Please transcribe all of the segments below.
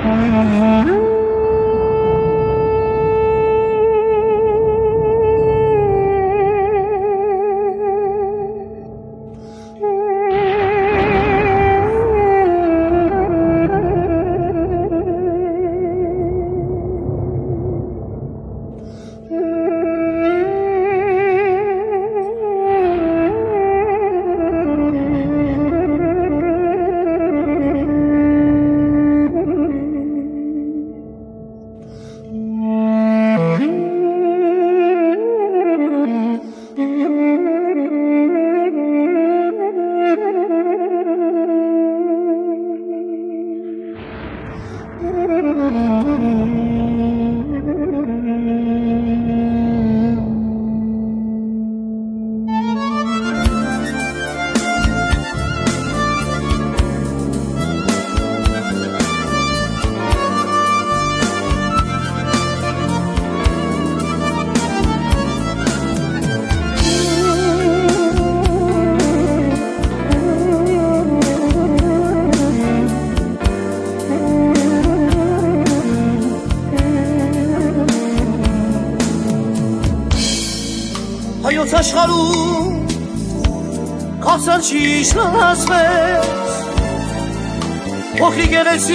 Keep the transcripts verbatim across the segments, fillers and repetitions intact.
Հայոց աշխարհում կասան չի շնացվեց փոքրիկ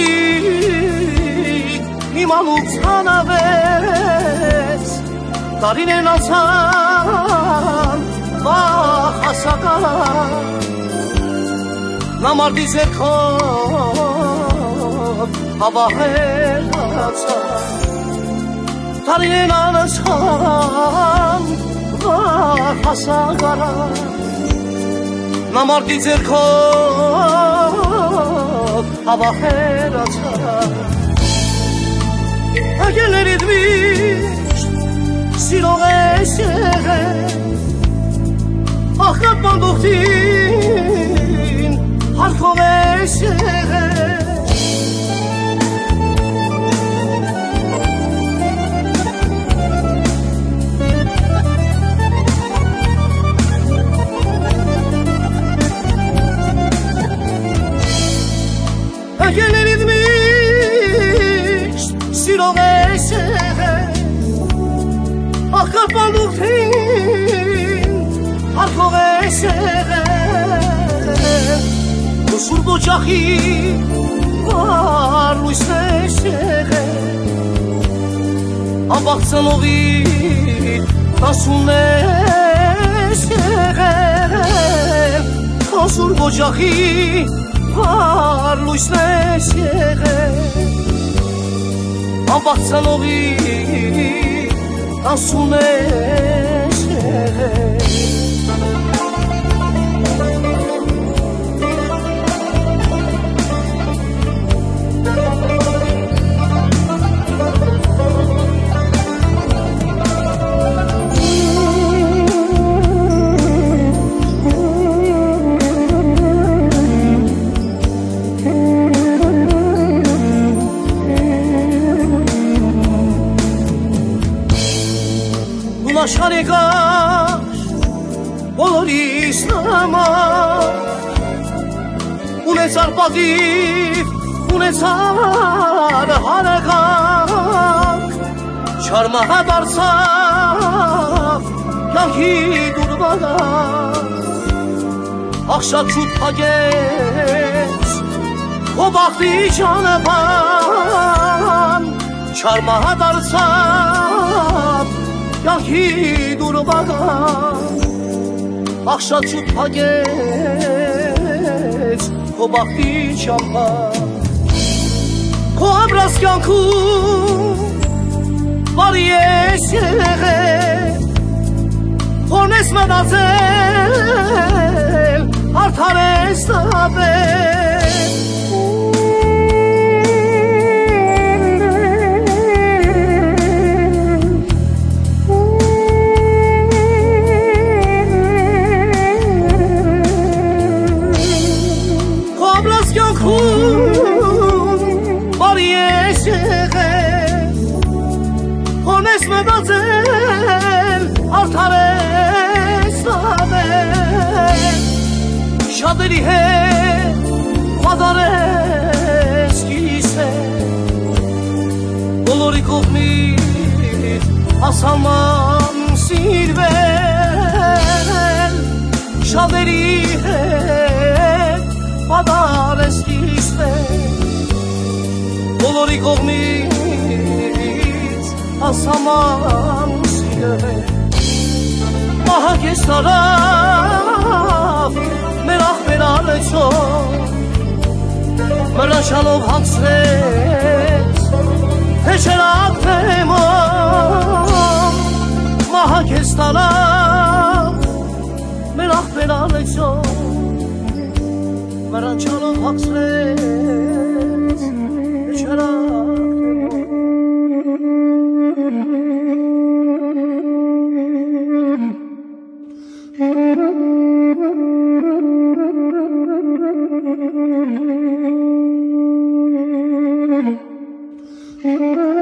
երեսիկ իմանուց հանավեց տարիներն անցան վախ հասական նա մարդի ձեռքով հավահել հացան տարիներն անցան հասագարան նա մարդի ձեռքով հավահերացան ագելերիդ միշտ սիրող ես եղել աղքատ բանդուղտին հարկով ես եղել Ագելերիդ միշտ սիրող ես եղել աղքատ բանդուղտին հարկով ես եղել ու սուրբ օջախի վար լույսն ես եղել անբախտ ծնողի տասուն ես եղել քո սուրբ օջախի վար լույսն ես եղել անբախտ ծնողի տասուն ես եղել աշխարհ եկար բոլորիս համար ունեցար պատիվ ունեցար հարական չարմահա դարձավ կյանքի դուրբագան աղշատ շուտ փակեց քո բախտի ճանապարհ չարմահա դարձավ կյանքի դուրբագան աղշատ շուտ փակեց քո բախտի ճամփան քո ամրած կյանքում բարի ես եղել խորն ես մտածել արդար ես տապել բարի ես եղել խորն ես մտածել արդար ես տապել շատերի հետ խադար ես կիսել Asaman silver Şaveri հետ Պադարես իստեր Բոլորի կողմից Ասաման սիրել Մահա կեզ տարավ Մեր աղբեր ալեչով Մրաշալով հացրեց Թե չրակ թեմով Մահա կեզ տարավ Մեր աղբեր ալեչով Մրաշալով հացրեց Թե չրակ Thank you.